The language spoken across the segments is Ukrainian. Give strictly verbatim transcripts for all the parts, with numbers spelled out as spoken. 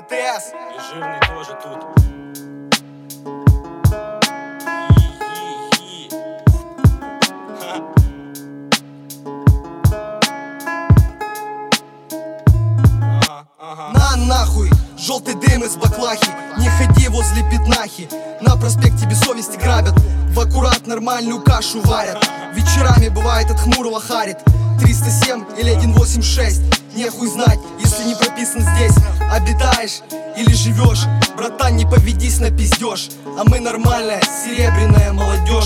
МКТС. И жирный тоже тут. На нахуй, желтый дым из баклахи. Не ходи возле пятнахи. На проспекте без совести грабят, в аккурат нормальную кашу варят. Вечерами бывает от хмурого харит. Триста семь или сто восемьдесят шесть. Нехуй знать, если не прописан здесь. Обитаешь или живешь, братан, не поведись на пиздеж. А мы нормальная, серебряная молодежь.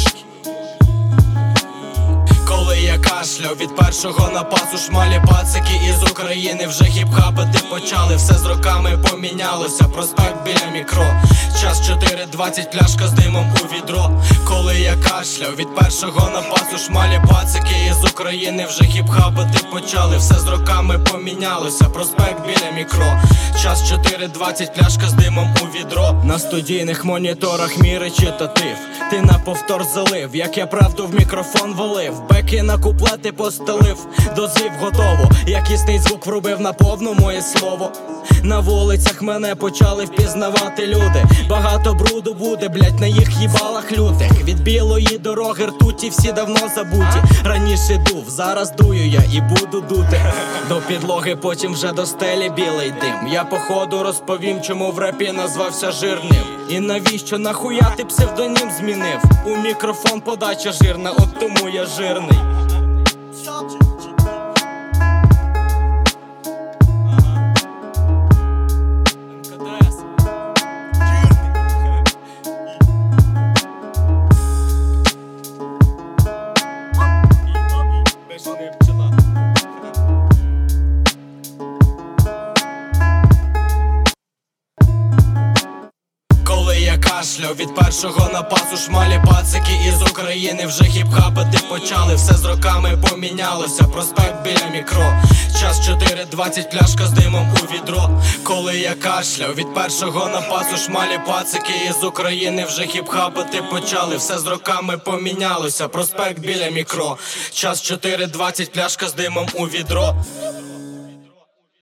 Коли я кашляв від першого напасу, шмалі пацики із України вже хіп-хапити почали. Все з роками помінялося, проспект біля мікро. Час чотири двадцять, пляшка з димом у відро. Коли я кашляв від першого напасу, шмалі пацики із України вже хіп-хапити почали. Все з роками помінялося, проспект біля мікро. Час чотири двадцять, пляшка з димом у відро. На студійних моніторах мій речитатив. Ти на повтор залив, як я правду в мікрофон валив. Беки на куплети постелив, дозвів готово. Якісний звук врубив на повну моє слово. На вулицях мене почали впізнавати люди. Багато бруду буде, блять, на їх їбалах лютих. Від білої дороги ртуті всі давно забуті. Раніше дув, зараз дую я і буду дути. До підлоги, потім вже до стелі білий дим. Я походу розповім, чому в репі назвався жирним. І навіщо нахуя ти псевдонім змінив? У мікрофон подача жирна, от тому я жирний. Коли я кашляв від першого напасу, шмалі пацики із України вже хіп-хапити почали. Все з роками помінялося, проспект біля мікро. Час чотири двадцять, пляшка з димом у відро. Коли я кашляв від першого напасу, шмалі пацики із України вже хіп-хапити почали. Все з роками помінялося, проспект біля мікро. Час чотири двадцять, пляшка з димом у відро.